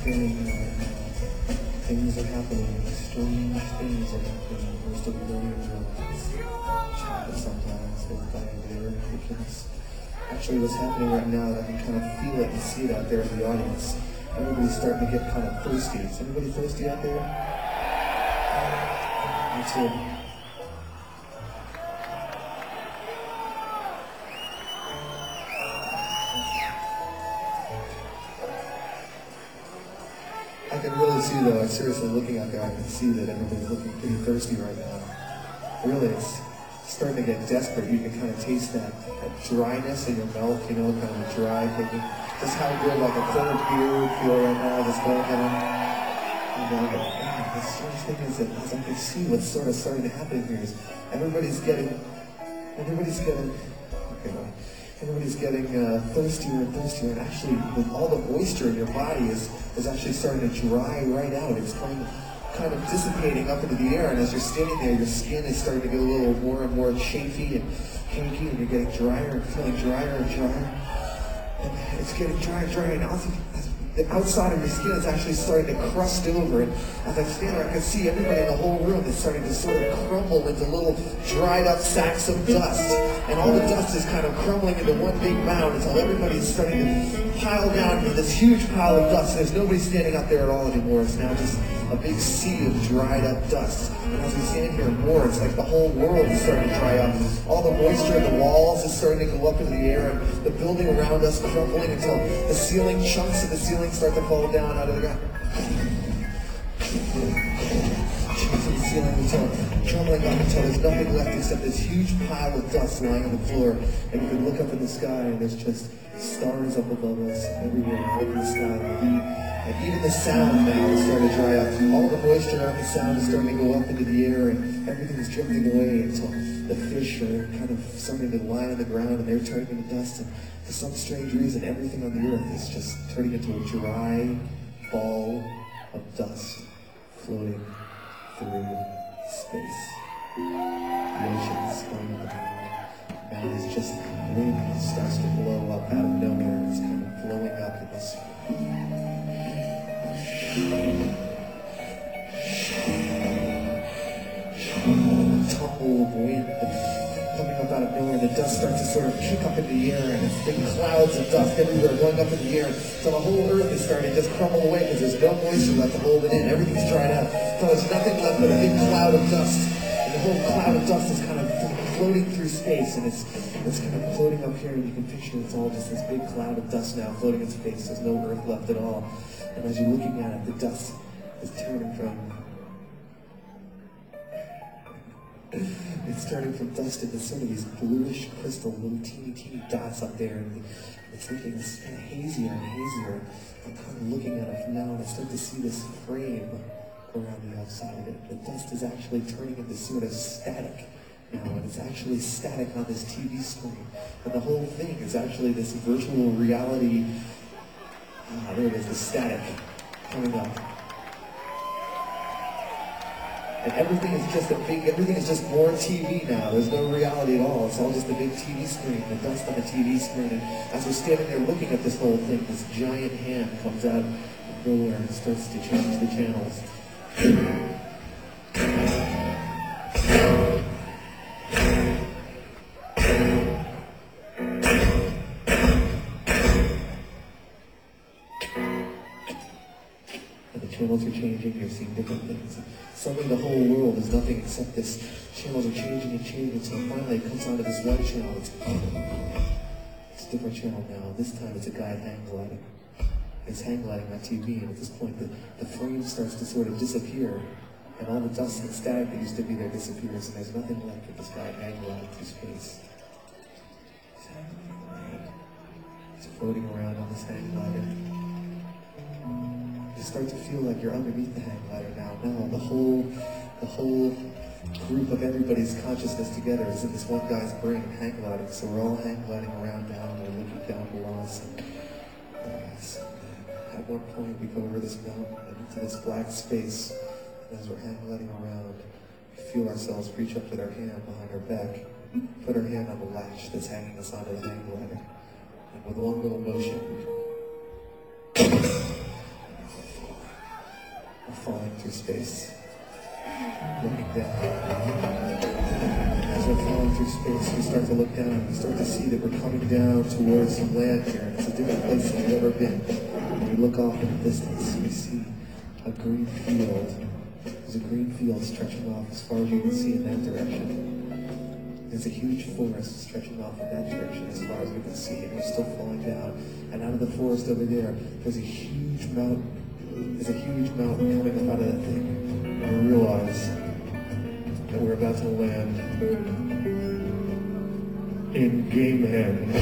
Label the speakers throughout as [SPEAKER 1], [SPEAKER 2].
[SPEAKER 1] feeling things are happening, strange things are happening. Most of the learning happen sometimes with diarrhea patients. Actually, what's happening right now, I can kind of feel it and see it out there in the audience. Everybody's starting to get kind of thirsty. Is anybody thirsty out there? Me too. I can really see though, seriously looking out there, I can see that everybody's looking pretty thirsty right now. Really, it's starting to get desperate. You can kind of taste that dryness in your mouth, you know, kind of a dry thinking. Just how good like a cold beer would feel right now, just going on. The strange thing is that as I can see what's sort of starting to happen here is everybody's getting thirstier and thirstier, and actually with all the moisture in your body is actually starting to dry right out. It's kind of dissipating up into the air, and as you're standing there, your skin is starting to get a little more and more chafy and hanky, and you're getting drier and feeling drier and drier. And it's getting drier and drier, and also the outside of your skin is actually starting to crust over, and as I stand there, I can see everybody in the whole room is starting to sort of crumble into little dried up sacks of dust, and all the dust is kind of crumbling into one big mound until everybody's starting to pile down into this huge pile of dust. There's nobody standing up there at all anymore. It's now just a big sea of dried up dust. And as we stand here more, it's like the whole world is starting to dry up. All the moisture in the walls is starting to go up into the air, and the building around us crumbling until the ceiling, chunks of the ceiling start to fall down out of the ground. Chunks of the ceiling until crumbling up until there's nothing left except this huge pile of dust lying on the floor. And you can look up in the sky and there's just stars up above us everywhere, up in the sky. And even the sound now is starting to dry up. All the moisture out of the sound is starting to go up into the air, and everything is drifting away until the fish are kind of starting to lie on the ground and they're turning into dust. And for some strange reason, everything on the earth is just turning into a dry ball of dust floating through space. The ocean's going up. Now it's just wind starts to blow up out of nowhere. It's kind of blowing up in this tumble of wind coming up out of nowhere. The dust starts to sort of kick up in the air, and it's big clouds of dust everywhere going up in the air. So the whole earth is starting to just crumble away because there's no moisture left to hold it in. Everything's dried out. So there's nothing left but a big cloud of dust. And the whole cloud of dust is kind of floating through space, and it's kind of floating up here, and you can picture it's all just this big cloud of dust now floating in space. There's no earth left at all. And as you're looking at it, the dust is turning from dust into sort of these bluish crystal little teeny dots up there, and it's looking kind of hazier and hazier. I'm kind of looking at it now, and I start to see this frame around the outside of it. The dust is actually turning into sort of static now, and it's actually static on this TV screen. And the whole thing is actually this virtual reality. There it is, the static coming up. And everything is just more TV now. There's no reality at all. It's all just a big TV screen, the dust on the TV screen. And as we're standing there looking at this whole thing, this giant hand comes out of nowhere and starts to change the channels. Channels are changing, you're seeing different things. Suddenly the whole world is nothing except this. Channels are changing and changing until finally it comes onto this one channel. It's a different channel now. This time it's a guy hang gliding. It's hang gliding on TV, and at this point the frame starts to sort of disappear, and all the dust and static that used to be there disappears, and there's nothing left of this guy hang gliding through space. He's floating around on this hang glider. You start to feel like you're underneath the hang glider now. Now the whole group of everybody's consciousness together is in this one guy's brain hang gliding. So we're all hang gliding around now, and we're looking down below us. And, at one point we go over this mountain and into this black space. And as we're hang gliding around, we feel ourselves reach up with our hand behind our back, put our hand on the latch that's hanging us onto the hang glider. And with one little motion, are falling through space, looking down. As we're falling through space, we start to look down. We start to see that we're coming down towards some land here. It's a different place than we've ever been. When we look off in the distance, we see a green field. There's a green field stretching off as far as you can see in that direction. There's a huge forest stretching off in that direction as far as we can see, and we're still falling down. And out of the forest over there, there's a huge mountain. There's a huge mountain coming up out of that thing. And we realize that we're about to land in Gamehenge.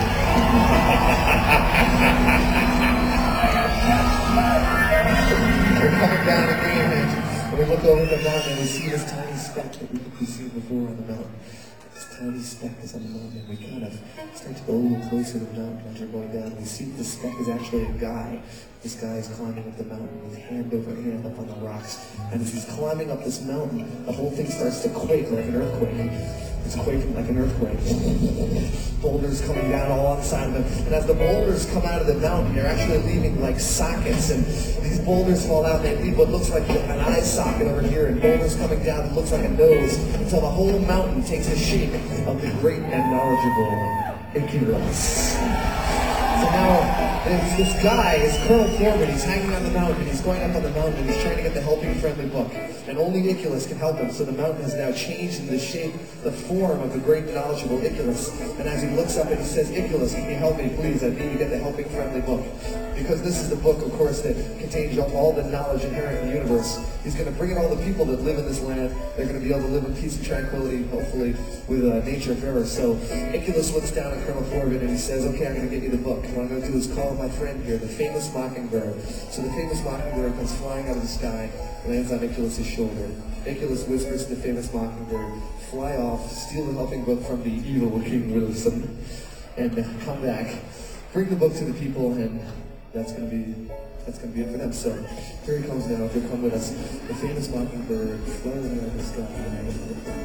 [SPEAKER 1] We're coming down to Gamehenge, and we look over the mountain and we see this tiny speck that we've seen before on the mountain. This tiny speck is on the mountain, and we kind of start to go a little closer to the mountain as we're going down. We see this speck is actually a guy. This guy is climbing up the mountain with hand over hand up on the rocks. And as he's climbing up this mountain, the whole thing starts to quake like an earthquake. It's quaking like an earthquake. Boulders coming down all on the side of him. And as the boulders come out of the mountain, they're actually leaving like sockets. And these boulders fall out, and they leave what looks like an eye socket over here. And boulders coming down that looks like a nose. Until the whole mountain takes the shape of the great and knowledgeable Icarus. So now, this guy is Colonel Corbin. He's hanging on the mountain. He's going up on the mountain, and he's trying to get the Helping Friendly book. And only Icarus can help him. So the mountain has now changed in the shape, the form of the great and knowledgeable Icarus. And as he looks up and he says, "Icarus, can you help me, please? I need to get the Helping Friendly book." Because this is the book, of course, that contains all the knowledge inherent in the universe. He's going to bring in all the people that live in this land. They're going to be able to live in peace and tranquility, hopefully, with nature forever. So Icarus looks down at Colonel Corbin and he says, "Okay, I'm going to get you the book. What I'm going to do is call my friend here, the famous Mockingbird." So the famous Mockingbird comes flying out of the sky, lands on Icarus' shoulder. Icarus whispers to the famous Mockingbird, "Fly off, steal the helping book from the evil King Wilson, and come back. Bring the book to the people, and that's going to be it for them." So here he comes now. If you'll come with us, the famous Mockingbird flying out of the sky.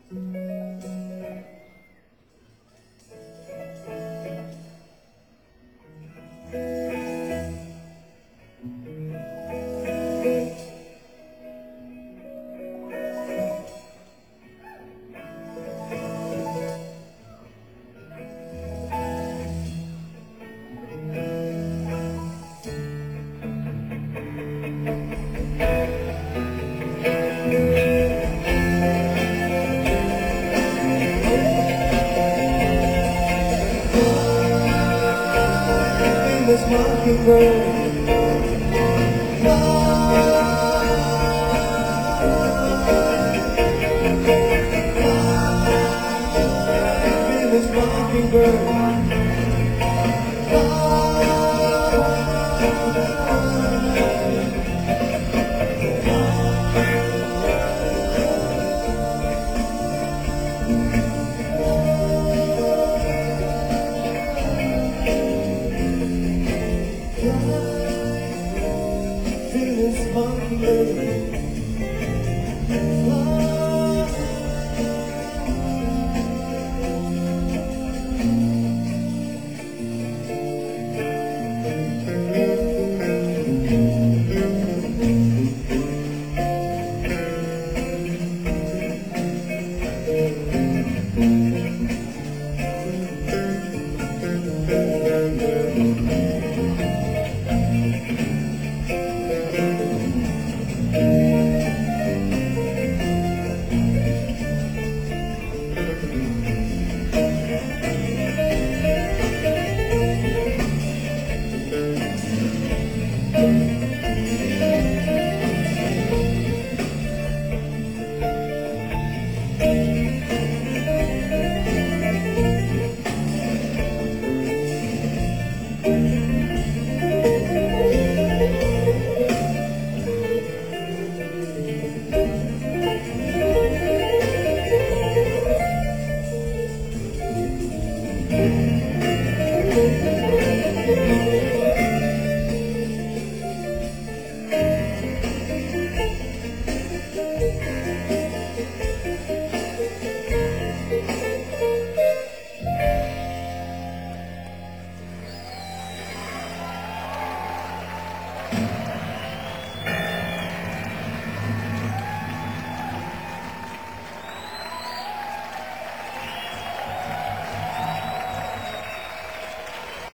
[SPEAKER 1] This mockingbird, this mockingbird. This mockingbird.